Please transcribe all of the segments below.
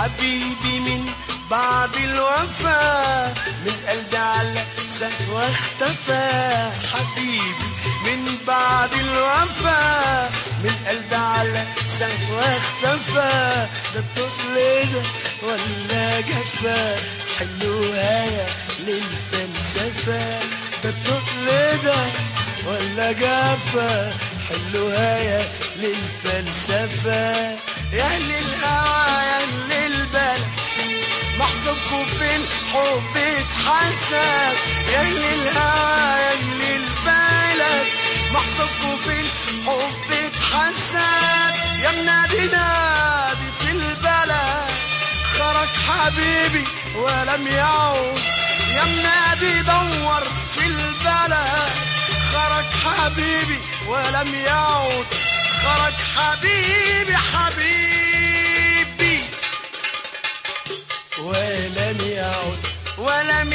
حبيبي من بعد الوفا من قلبي على سهوة اختفى. حبيبي من بعد الوفا من قلبي على سهوة اختفى. ده الطفل ده ولا جفا حلوها يا للفلسفة. ده الطفل ده ولا جفا حلوها يا للفلسفة. يا أهل الهوى يا أهل البلد محسوبكوا في الحب اتحسد. يا أهل الهوى يا أهل البلد محسوبكوا في الحب اتحسد. يا منادي نادي في البلد خرج حبيبي ولم يعود. يا منادي دور في البلد خرج حبيبي ولم يعود. خرج حبيبي حبيبي ولم يعود ولم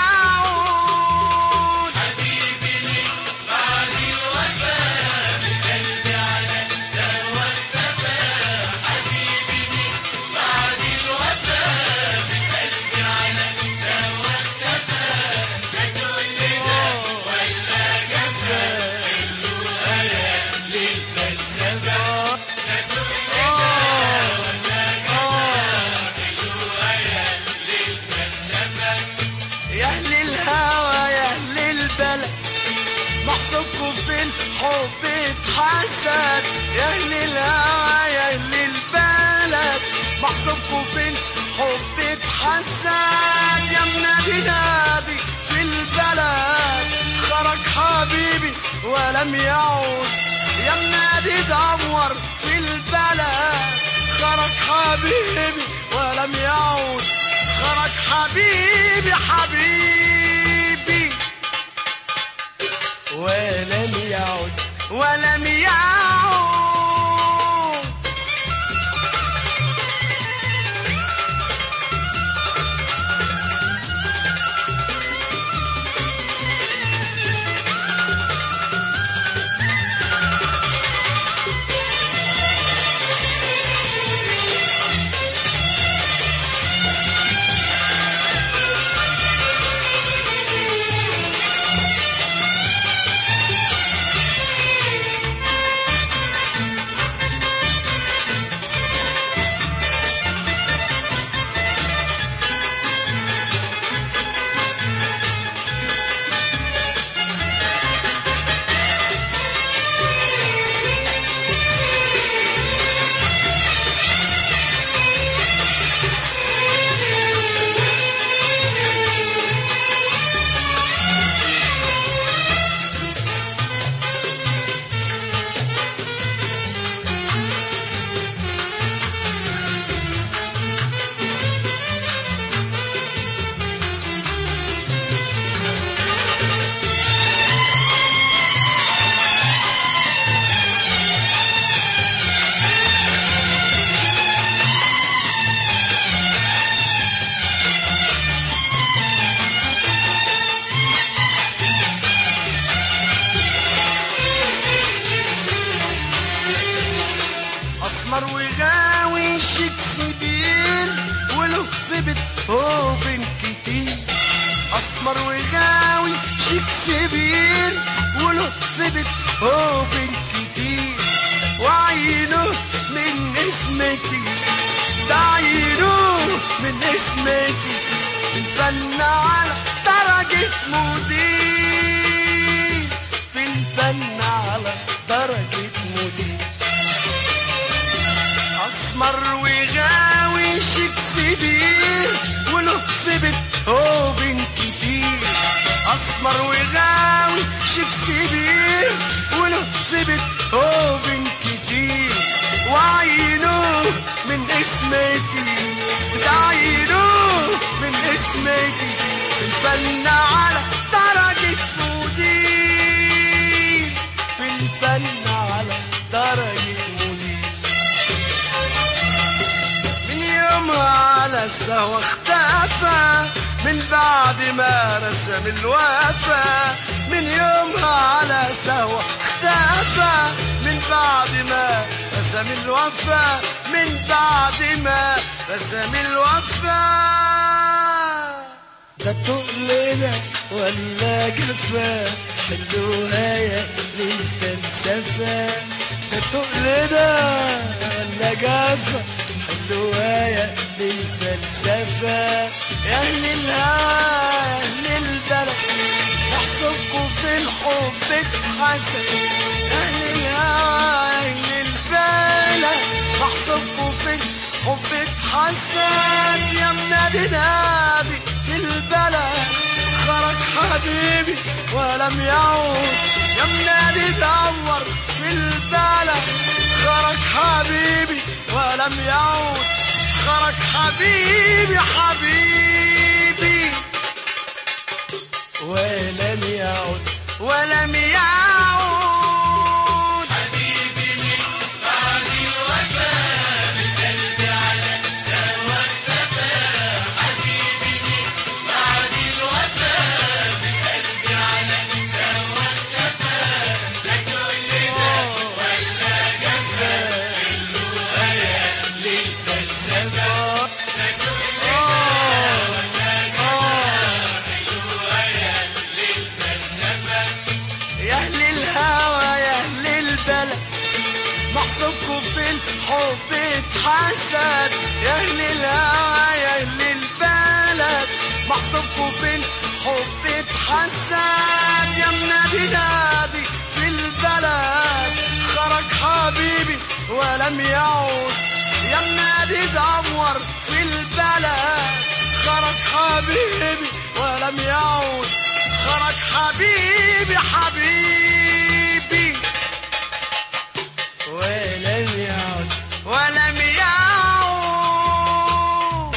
يعود. حبيبي من بعد الوفاء من قلبي على سهوة اختفى. حبيبي من بعد الوفاء من قلبي على سهوة اختفى. لا تقول لي ده ولا جفا حلوها يا للفلسفة. لا تقول لي ده ولا جفا حلوها يا للفلسفة. يا أهل الهوى يا أهل البلد محسوبكوا في الحب اتحسد. يا أهل الهوى يا أهل البلد محسوبكوا في الحب اتحسد. يا منادي نادي في البلد خرج حبيبي ولم يعود. يا منادي دور في البلد خرج حبيبي ولم يعود. خرج حبيبي حبيبي ولم يعود ولم يعود. أسمر وغاوي شكسبير وله في بيتهوفن كتير. أسمر وغاوي شكسبير وله في بيتهوفن كتير. وعينه من اسمتي ده عينه من اسمتي الفن على درجة مدير. في الفن على درجة مدير. أسمر وغاوي شكسبير وله في بيتهوفن كتير. أسمر وغاوي شكسبير وله في بيتهوفن كتير. وعينه من اسمتي ده عينه من اسمتي في الفن على درجة مدير. في الفن على درجة مدير. من يومها على السهوة اختفى من بعد ما رسم الوفا. من يومها على سهوة اختفى من بعد ما رسم رسم الوفا من بعد ما رسم الوفا. ده تقلنا ولا جفا حلوها يا للفلسفة. ده تقلنا ولا جفا حلوها يا للفلسفة. يا أهل الهوى يا أهل البلد احسبكوا في الحب اتحسن. يا أهل الهوى يا أهل البلد احسبكوا في الحب اتحسن. يا منادي نادي في البلد خرج حبيبي ولم يعود. يا منادي دور في البلد خرج حبيبي ولم يعود. خرج حبيبي حبيبي ولم يعود ولم يعود. حبيبي من بعد الوفاء من قلبي على سوا اختفى. حبيبي من بعد الوفاء من قلبي على سوا اختفى. لا تقلنا ولا جفا حلوها يا للفلسفة. لا تقلنا ولا جفا حلوها يا للفلسفة. يا أهل الهوى يا أهل البلد محسوبكوا في الحب اتحسد. يا أهل الهوى يا أهل البلد محسوبكوا في الحب اتحسد. يا منادي نادي في البلد خرج حبيبي ولم يعود. يا منادي دور في البلد خرج حبيبي ولم يعود. خرج حبيبي حبيبي ولم يعود ولم يعود.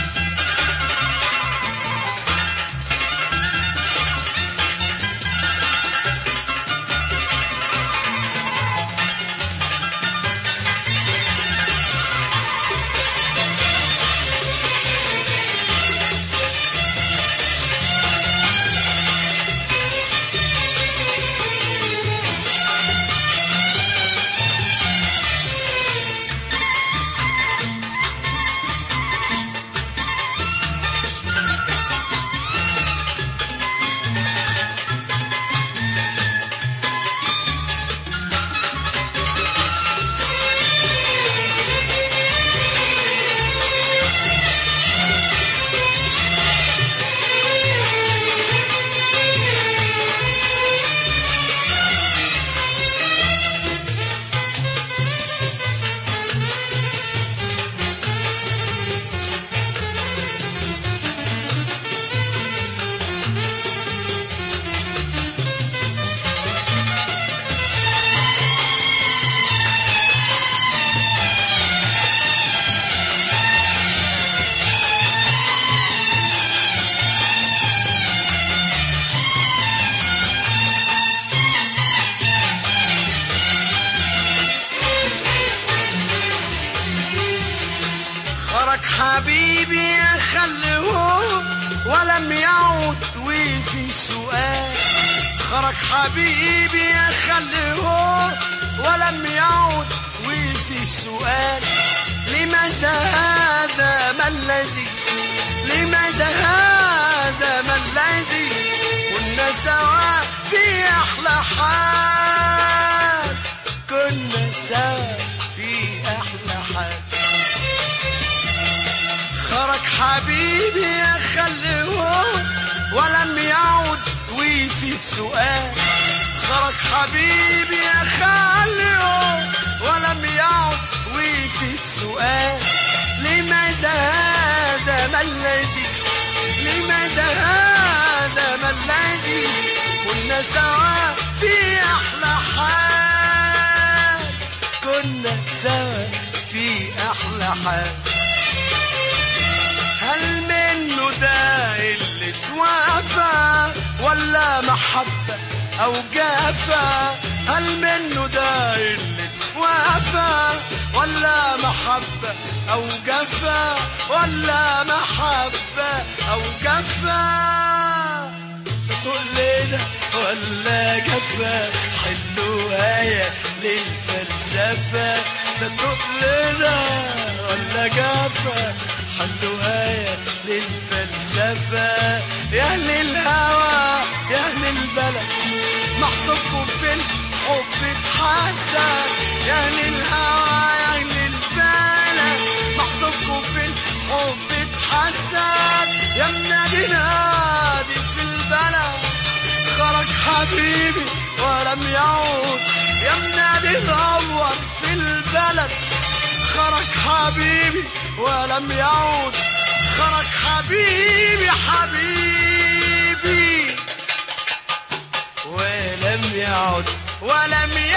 خرج حبيبي خلوه ولم يعود وفي سؤال. خرج حبيبي خلوه ولم يعود وفي سؤال. لماذا هذا ما الذي لماذا هذا ما الذي كنا سوا في أحلى حال. كنا سوا في أحلى حال. خرج حبيبي خلوه ولم يعود وفي سؤال. خرج حبيبي خلوه ولم يعود وفي سؤال. لماذا هذا ما الذي لماذا هذا ما الذي كنا سوا في أحلى حال. كنا سوا في أحلى حال. هل منه ده اللي توافى ولا محبة أو جافة؟ هل منه ده اللي توافى ولا محبة أو جافة ولا محبة أو جافة؟ تقول لنا ولا جافة حلوها يا للفلسفة. ده تقلنا ولا جافة حطوا آية للفلسفة. يا أهل الهوى يا أهل البلد محسوبكم في الحب اتحسن. يا أهل الهوى يا أهل البلد محسوبكم في الحب اتحسن. يا منادي نادي في البلد خرج حبيبي ولم يعود. يا منادي نور في البلد خرج حبيبي ولم يعود. خرج حبيبي حبيبي ولم يعد ولم يعد.